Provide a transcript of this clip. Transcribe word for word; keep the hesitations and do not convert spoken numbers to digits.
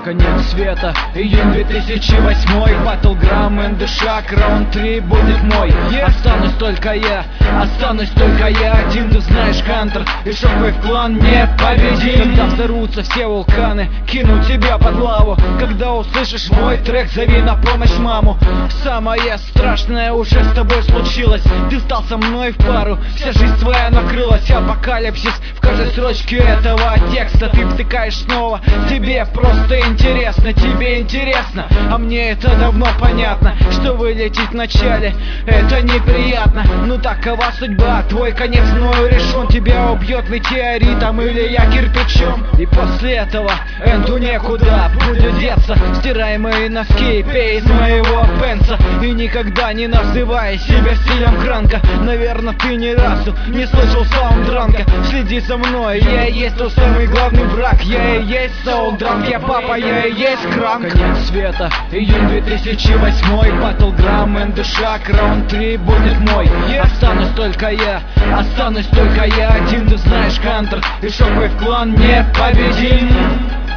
Конец света, июнь две тысячи восьмой. Battleground, Эндешак, раунд три будет мой. Останусь только я, останусь только я один. Ты знаешь, Хантер и Shockwave клан непобедим. Когда взорвутся все вулканы, кину тебя под лаву. Когда услышишь мой трек, зови на помощь маму. Самое страшное уже с тобой случилось. Ты стал со мной в пару, вся жизнь твоя накрылась. Апокалипсис в каждой строчке этого текста. Ты втыкаешь снова, тебе просто интересно. Тебе интересно, а мне это давно понятно, что вылететь в начале это неприятно. Ну такова судьба, твой конец мною решен. Тебя убьет метеоритом или я кирпичом. И после этого Энду некуда будет деться. Стирай мои носки, пей из моего пенса. И никогда не называй себя стилем кранка. Наверное, ты ни разу не слышал саундранка. Следи за мной, я и есть тот самый главный враг. Я и есть саундранк, я папа, я и есть кранк. Конец света, июнь две тысячи восьмой. Battleground, Эндешак, раунд три будет мой. Останусь только я, останусь только я один. Ты знаешь, Хантер и Shockwave клан непобедим.